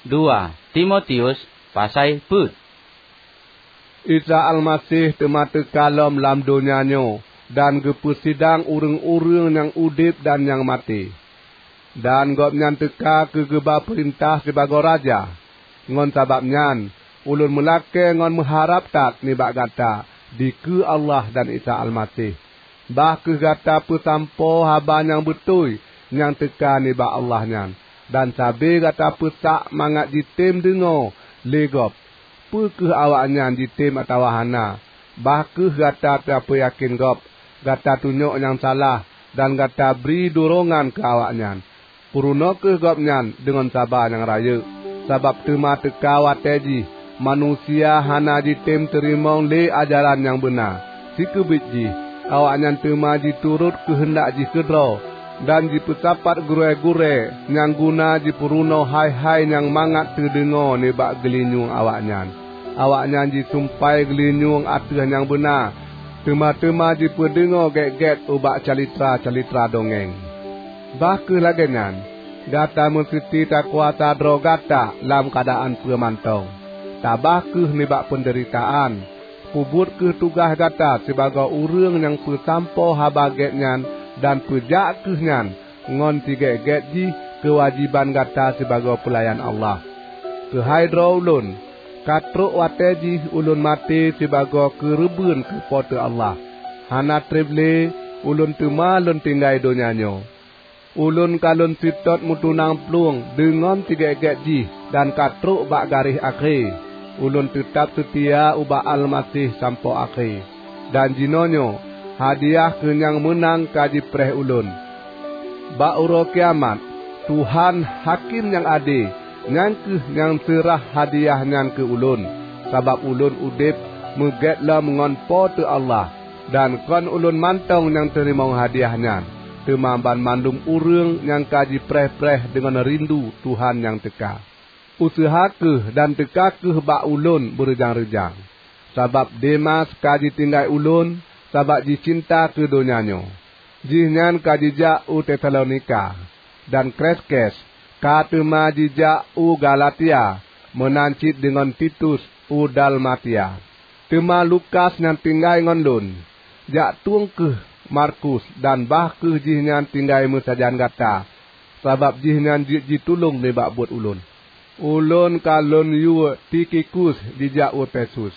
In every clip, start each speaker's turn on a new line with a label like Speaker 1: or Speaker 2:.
Speaker 1: 2 Timotius pasal put.
Speaker 2: Isa Al-Masih temata kalam lam dunianyo dan gepesidang urang-urang yang udip dan yang mati. Dan gopnyan teka ke geba perintah sebagai raja. Ngon sababnyan, ulun melake ngon mengharap tak nibak gata di ke Allah dan Isa Al-Masih. Bah ke gata pesampo haba yang betul yang teka nibak Allah nyan. Dan sabi gata pesak mangat jitim dengo legop. Pekeh awaknya jitim atau wahana. Bah ke gata tiapa yakin gop. Gata tunjuk yang salah dan gata beri dorongan ke awaknya. Puruna ke gopnyan dengan sabar yang raya. Sebab tema teka wateji manusia hana jitim terima le ajaran yang benar. Si kebiji awaknya tema diturut kehendak ji kedro dan ji pesapat gure-gure yang guna ji puruna hai-hai yang mangat terdengar ni bak gelinyung awaknya. Awaknya ji sumpai gelinyung atah yang benar. Tema-tema ji pendengar get-get ubak calitra-calitra dongeng. Bah ke lagian, gata mesti tak kuasa dro gata dalam keadaan permantau. Tabah ke nibak penderitaan. Pubut ke tugas gata sebagai urang yang pesampo habagetnya dan pejak kehnyan ngon tiga-get ji kewajiban gata sebagai pelayan Allah. Kehai-dro ulun, katruk wateji ulun mati sebagai kerebun kepada Allah. Hana treble ulun tema lun tinggai dunianyo. Ulun kalun sitot mutunang plung dengan tiga-get ji dan katruk bak garih akhir. Ulun tetap setia ubak Al-Masih sampai akhir. Dan jinonyo hadiah kenyang menang kaji preh ulun. Bak uro kiamat, Tuhan hakim yang adil, nyangkeh yang serah hadiah nyang ke ulun. Sabab ulun udip megetlah mengonpo te Allah. Dan kon ulun mantong yang terima hadiahnya. Temamban mandum urang yang kaji preh-preh dengan rindu Tuhan yang teka. Usaha ke dan teka ke bak ulun berejang-rejang. Sabab Demas kaji tinggal ulun, sabab dicinta ke dunianyo. Jihnyan kaji jak u Tesalonika. Dan Kreskes, katema jijak u Galatia, menancit dengan Titus u Dalmatia. Tema Lukas yang tinggal ngon lun, jak tuang ke Markus dan bah ke jihnyan tinggal mesajan gata. Sabab jihnyan ditulung lebak buat ulun. Ulun kalun yu Tikikus dijak u Pesus.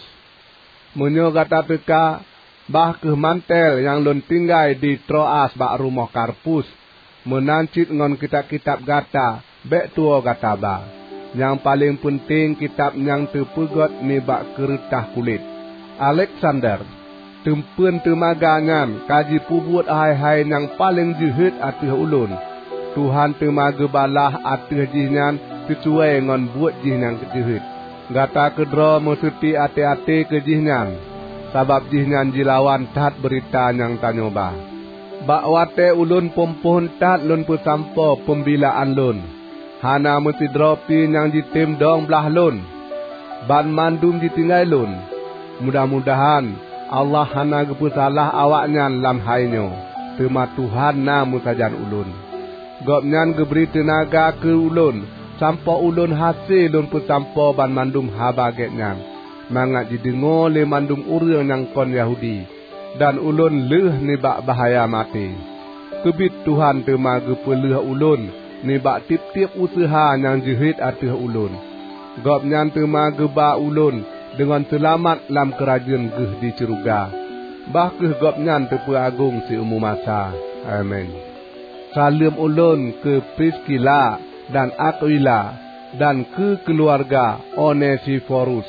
Speaker 2: Menyo gata teka, bah ke mantel yang lun tinggal di Troas bak rumah Karpus. Menancit ngon kitab-kitab gata, bek tua gata ba. Yang paling penting kitab yang terpegot ni bak keretah kulit. Alexander, tempen temagangan, kaji pubut hai-hai yang paling jehit atih ulun. Tuhan temaga balah atih jihnyan sesuai ngon buat jihnyan kejehit. Gata kedra mesuti hati-hati ke jihnyan. Sabab jihnyan jilawan tat berita yang tanyoba. Bak wate ulun pompohon tat lun pesampo pembilaan lun. Hana mesti dropi yang jitim dong belah lun. Ban mandum ditinggal lun. Mudah-mudahan Allah hana gepesalah awaknya lam hainyo. Tema Tuhan na musajan ulun. Gopnyan geberi tenaga ke ulun. Sampo ulun hasil lun pesampo ban mandum habagetnya. Mangat didengar le mandum urang yang kon Yahudi. Dan ulun leh nibak bahaya mati. Kebit Tuhan tema gepeleh ulun. Nibak tip-tip usaha yang jehit atih ulun. Gopnyan tema geba ulun. Dengan selamat lam kerajaan geh di syurga. Bahkeh gopnyan tepu agung si umum masa. Amin. Salam ulun ke Priscilla dan Aquila dan ke keluarga Onesiphorus.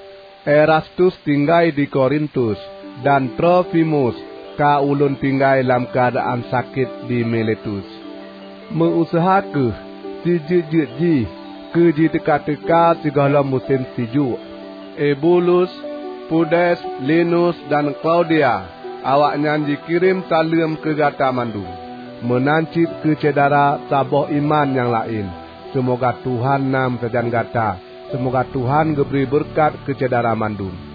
Speaker 2: Erastus tinggal di Korintus dan Trofimus ka ulun tinggal dalam keadaan sakit di Miletus. Mengusaha ke si ji ke ji teka-teka segala musim sejuk. Ebulus, Pudes, Linus dan Claudia, awaknya dikirim salam ke gata mandum. Menancit ke cedera saboh iman yang lain. Semoga Tuhan nam sejan gata. Semoga Tuhan geberi berkat ke cedera mandum.